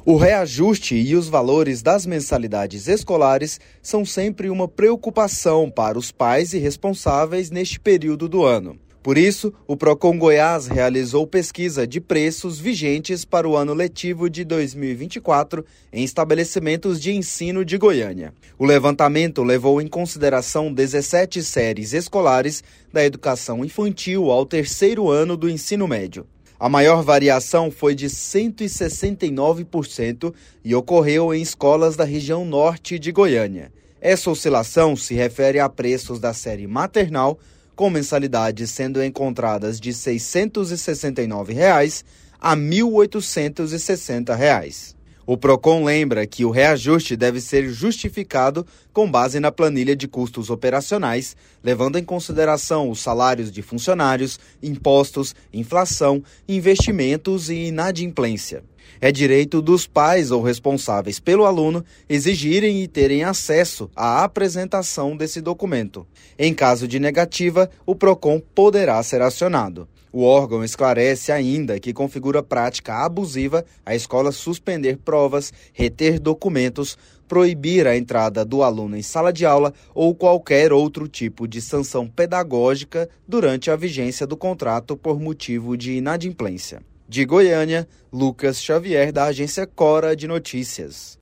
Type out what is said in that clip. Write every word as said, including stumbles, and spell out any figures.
O reajuste e os valores das mensalidades escolares são sempre uma preocupação para os pais e responsáveis neste período do ano. Por isso, o Procon Goiás realizou pesquisa de preços vigentes para o ano letivo de dois mil e vinte e quatro em estabelecimentos de ensino de Goiânia. O levantamento levou em consideração dezessete séries escolares da educação infantil ao terceiro ano do ensino médio. A maior variação foi de cento e sessenta e nove por cento e ocorreu em escolas da região norte de Goiânia. Essa oscilação se refere a preços da série maternal, com mensalidades sendo encontradas de seiscentos e sessenta e nove reais a mil oitocentos e sessenta reais. O Procon lembra que o reajuste deve ser justificado com base na planilha de custos operacionais, levando em consideração os salários de funcionários, impostos, inflação, investimentos e inadimplência. É direito dos pais ou responsáveis pelo aluno exigirem e terem acesso à apresentação desse documento. Em caso de negativa, o Procon poderá ser acionado. O órgão esclarece ainda que configura prática abusiva a escola suspender provas, reter documentos, proibir a entrada do aluno em sala de aula ou qualquer outro tipo de sanção pedagógica durante a vigência do contrato por motivo de inadimplência. De Goiânia, Lucas Xavier, da agência Cora de Notícias.